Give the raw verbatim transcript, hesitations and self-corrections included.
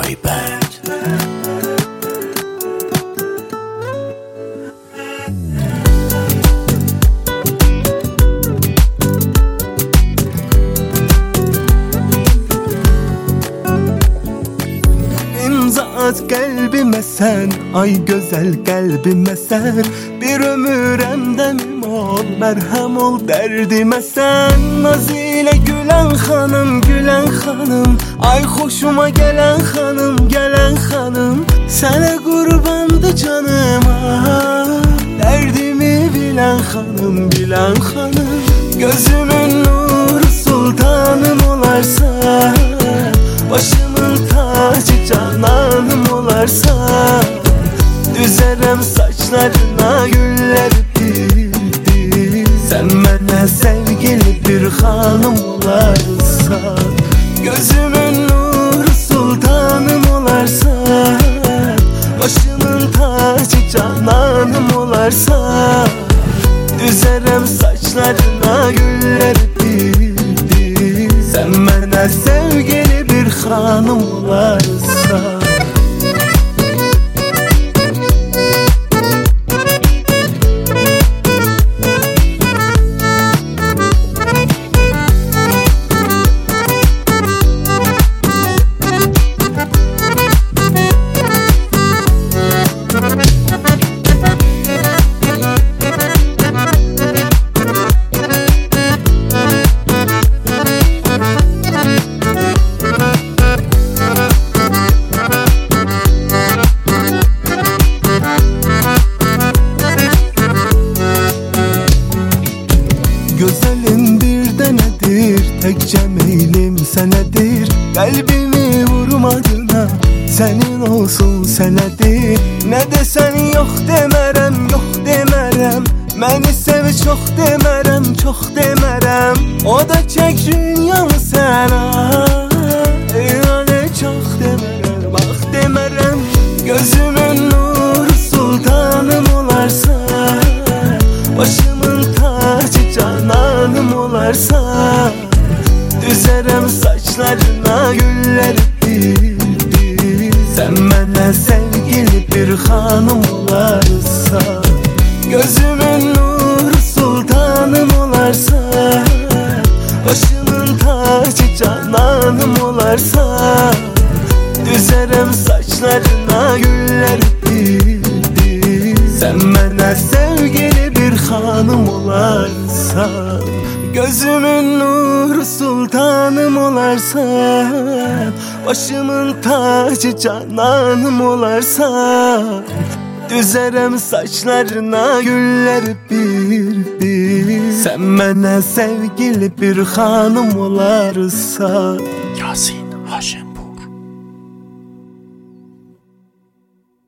Ayberk. İmza at kalbime sen, ay güzel kalbime ser. Bir ömür emdemim ol, merhem ol derdime sen. Nazile gülen hanım, gülen hanım, ay hoşuma gelen hanım, gelen hanım. Sana kurbandı canım, ah, derdimi bilen hanım, bilen hanım. Gözümün nuru sultanım olarsa, başımın tacı cananım olarsa, düzerem saçlarına güller bir bir. Sen bana sevgili bir hanım olarsa, gözümün nuru sultanım olarsa, başımın tacı cananım olarsa, düzerem saçlarına güller bir bir. Sen bana sevgili bir hanım olarsa. Güzelim bir denedir, tek cemilim senedir. Kalbimi vurmadına, senin olsun senedir. Ne desen yok demerem, yok demerem. Beni sev çok demerem, çok demerem. O da çek dünyamı sana, yani çok demerem, bak demerem. Gözümün nuru sultanım olarsa, başımın tacı cananım olarsa, düzerem saçlarına güller bir bir. Sen bana sevgili bir hanım olarsa, gözümün nuru sultanım olarsa, başımın tacı cananım olarsa, düzerem saçlarına güller bir bir. Sen bana sevgili bir hanım olarsa, gözümün nuru sultanım olarsa, başımın tacı cananım olarsa, düzerem saçlarına güller bir bir. Sen bana sevgili bir hanım olarsa. Yasin Haşim.